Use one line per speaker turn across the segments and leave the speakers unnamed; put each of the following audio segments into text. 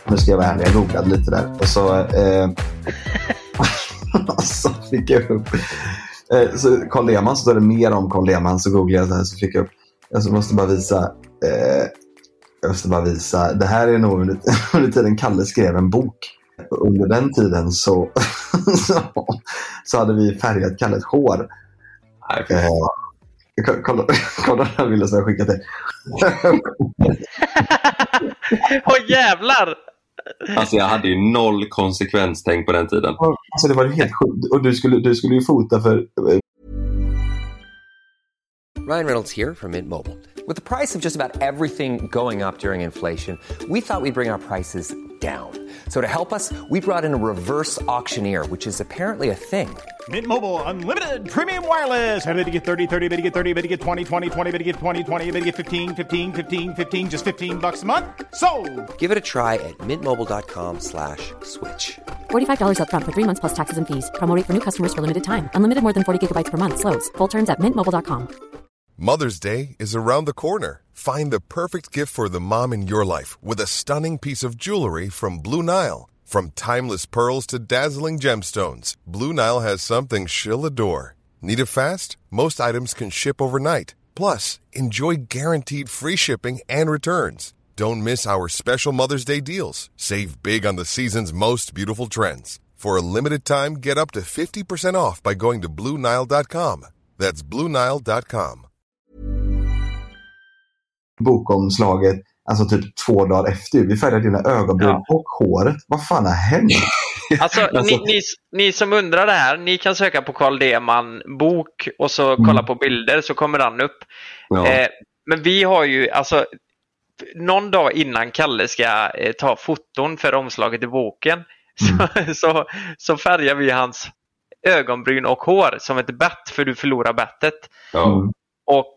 Nu ska jag vara ärlig, jag googlade lite där. Och så, så fick jag upp... så Carl Lehmann, så står det mer om Carl Lehmann, så googlade jag så här, så fick jag upp... Jag måste bara visa... Det här är nog under tiden Kalle skrev en bok. Under den tiden så hade vi färgat Kalles hår. Kolla den bilden som jag skickade till.
Åh jävlar!
Alltså jag hade ju noll konsekvenstänk på den tiden.
Alltså det var helt sjukt. Och du skulle ju fota för...
Ryan Reynolds here from Mint Mobile. With the price of just about everything going up during inflation, we thought we'd bring our prices down. So to help us, we brought in a reverse auctioneer, which is apparently a thing.
Mint Mobile Unlimited Premium Wireless. How to get 30, 30, how to get 30, how to get 20, 20, 20, how to get 20, 20, how to get 15, 15, 15, 15, just $15 a month? Sold!
Give it a try at mintmobile.com/switch.
$45 up front for 3 months plus taxes and fees. Promo rate for new customers for limited time. Unlimited more than 40 gigabytes per month slows. Full terms at mintmobile.com.
Mother's Day is around the corner. Find the perfect gift for the mom in your life with a stunning piece of jewelry from Blue Nile. From timeless pearls to dazzling gemstones, Blue Nile has something she'll adore. Need it fast? Most items can ship overnight. Plus, enjoy guaranteed free shipping and returns. Don't miss our special Mother's Day deals. Save big on the season's most beautiful trends. For a limited time, get up to 50% off by going to BlueNile.com. That's BlueNile.com.
Bokomslaget, alltså typ 2 dagar efter. Vi färgade dina ögonbryn och håret. Vad fan har hänt?
Alltså, ni som undrar det här, ni kan söka på Carl Lehmann bok och så kolla på bilder, så kommer den upp.
Ja.
Men vi har ju, alltså, någon dag innan Kalle ska ta foton för omslaget i boken, så färgar vi hans ögonbryn och hår som ett bett, för du förlorar bettet. Och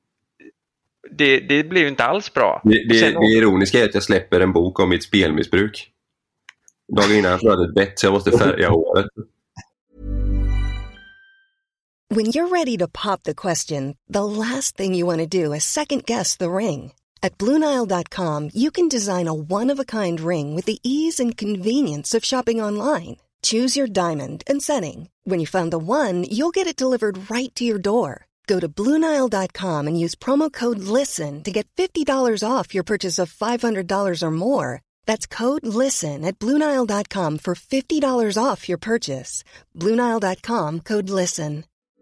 det blir ju inte alls bra.
Det ironiska är att jag släpper en bok om mitt spelmissbruk. Dagen innan jag förlorade ett bett, så jag måste färga håret.
When you're ready to pop the question, the last thing you want to do is second guess the ring. At BlueNile.com, you can design a one-of-a-kind ring with the ease and convenience of shopping online. Choose your diamond and setting. When you find the one, you'll get it delivered right to your door. Go to BlueNile.com and use promo code LISTEN to get $50 off your purchase of $500 or more. That's code LISTEN at BlueNile.com for $50 off your purchase. BlueNile.com, code LISTEN.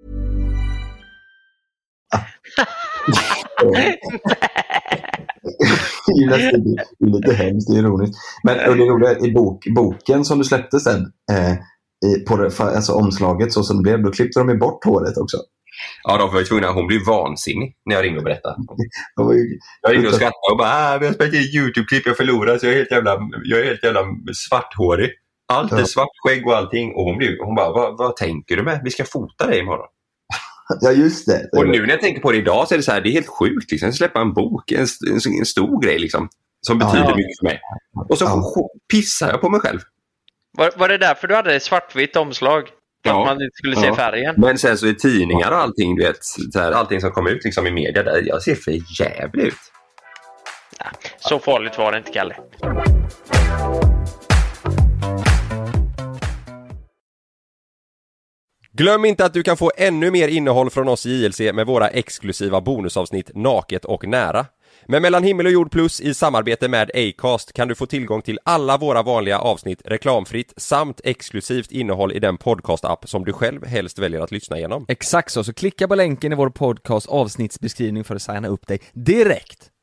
Det är lite hemskt, det är ironiskt. Men det roliga i boken som du släppte sen, på alltså omslaget så som det blev, då klippte de ju bort håret också.
Ja, de var ju tvungna. Hon blev vansinnig när jag ringde och berättade. Jag ringde och skrattade och bara, vi har spelat in YouTube-klipp, jag förlorar, så jag är helt jävla svarthårig. Allt är svart skägg och allting. Och hon bara, vad tänker du med? Vi ska fota dig imorgon.
Ja, just det.
Och nu när jag tänker på det idag så är det så här, det är helt sjukt liksom. Släppa en bok, en stor grej liksom, som betyder mycket för mig. Och så pissar jag på mig själv.
Var det därför du hade svartvitt omslag? Att man inte skulle se färgen.
Men sen så i tidningar och allting, du vet, så här, allting som kommer ut liksom i media där, jag ser för jävligt ut.
Ja, så farligt var det inte, Kalle.
Glöm inte att du kan få ännu mer innehåll från oss i JLC med våra exklusiva bonusavsnitt Naket och nära. Men Mellan himmel och jord plus i samarbete med Acast kan du få tillgång till alla våra vanliga avsnitt reklamfritt samt exklusivt innehåll i den podcast-app som du själv helst väljer att lyssna igenom.
Exakt så klicka på länken i vår podcast avsnittsbeskrivning för att signa upp dig direkt.